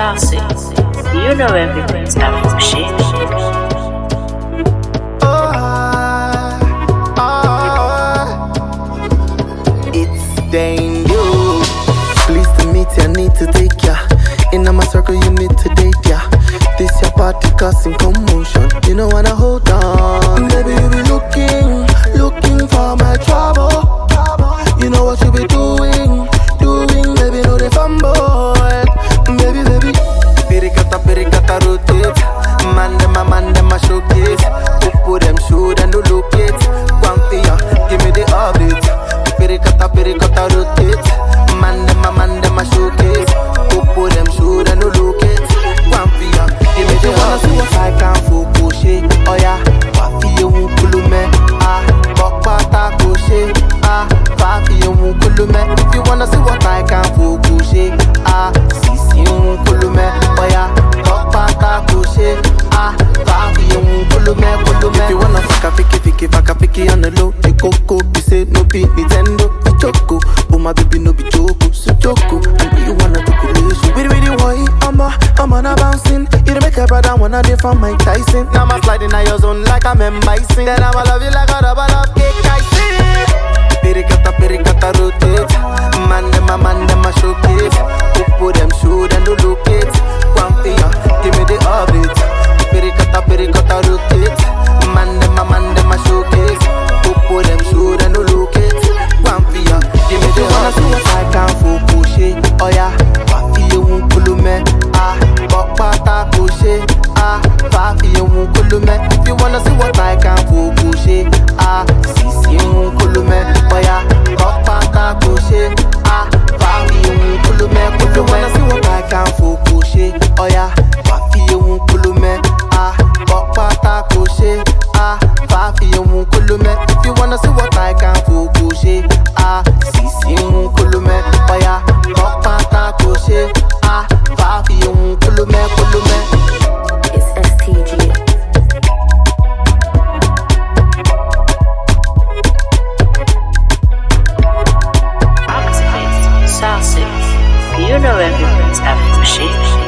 Saucy. You know everything's after shit. It's dangerous. Pleased to meet you, I need to take ya. In my circle, you need to date ya. This your party causing commotion. You know wanna hold on. Baby, you be looking for my trouble. You know what you be doing, baby, no they fumble. Baby, pericata, rotate. Man, them a showcase. Who them shoot and do locate. Quantia, give me the update. Pericata, rotate. Man, them a showcase. Who them shoot and do locate. Quantia, give me the update. See what I can focus. Oh yeah, wafi won't pull me. Bokpata koshe. Wafi won't pull me. If you wanna see what I can focus. Sisi won't pull me. Oh yeah, bokpata koshe. Wafi won't pull me. If you wanna fuck a fiki on the low. The coco, you say no be Nintendo. The choco, oh my baby no be choco. So choco, and you wanna do collation. Really why I'm on a bouncing. You make a brother wanna day from Mike Tyson. Now I'm sliding on your zone like I'm bison. Then I'ma love you like a rubber love cake. I see. Pericata, rotate. Man, them a showcase. Who them shoot and do locate. Quantia, give me the update. Pericata, rotate. Man, them a showcase. Who them shoot and do locate. Quantia, give me the update. I can't focus. Oh yeah, wafi won't pull me. Bokpata koshe. Wafi won't pull me. If you wanna see what I can focus. Sisi won't pull me. Oh yeah, bokpata koshe. Wafi won't pull me. If you wanna see what I can focus. Oh yeah, wafi won't pull me. Bokpata koshe. Wafi won't pull me. If you wanna see what I can focus. Sisi won't pull me. Oh yeah, bokpata koshe. Wafi won't pull me. It's STG. Activate Saucy. You know everything's after shit.